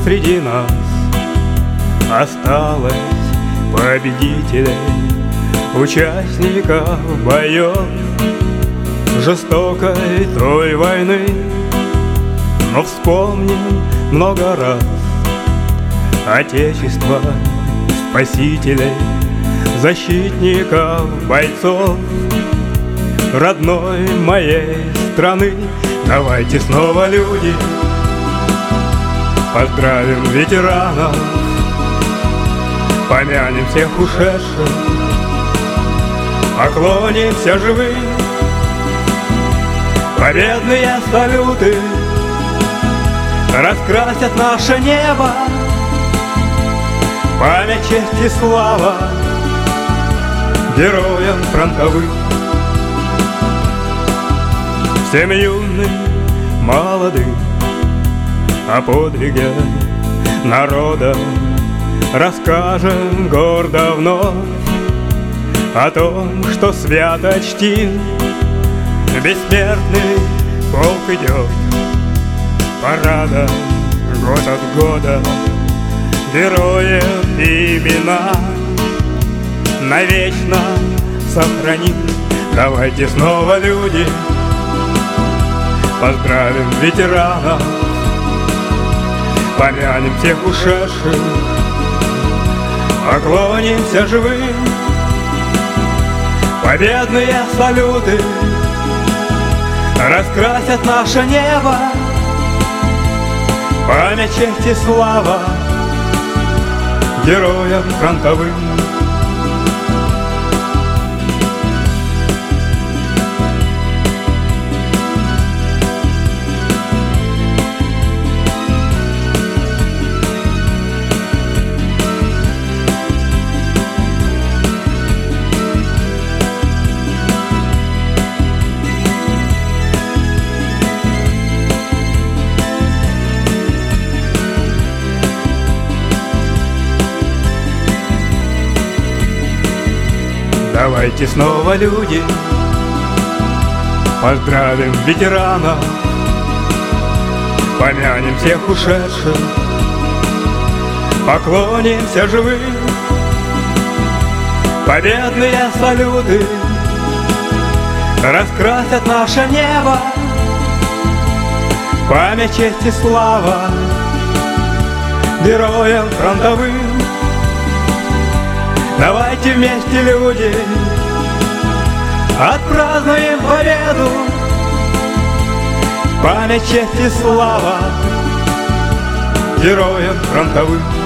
среди нас осталось победителей, участников боев жестокой той войны. Но вспомним много раз Отечество, спасителей, защитников, бойцов родной моей страны. Давайте снова, люди, поздравим ветеранов, помянем всех ушедших, поклонимся живым. Победные салюты раскрасят наше небо, память, честь и слава героям фронтовым. Всем юным, молодым о подвиге народа расскажем гордо вновь, о том, что свято чтим. Бессмертный полк идет парада год от года, героев имена навечно сохраним. Давайте снова, люди, поздравим ветеранов, помянем всех ушедших, поклонимся живым. Победные салюты раскрасят наше небо, память, честь и слава героям фронтовым. Давайте снова, люди, поздравим ветеранов, помянем всех ушедших, поклонимся живым. Победные салюты раскрасят наше небо, память, честь и слава героям фронтовым. Давайте вместе, люди, отпразднуем победу, память, честь и слава героям фронтовым.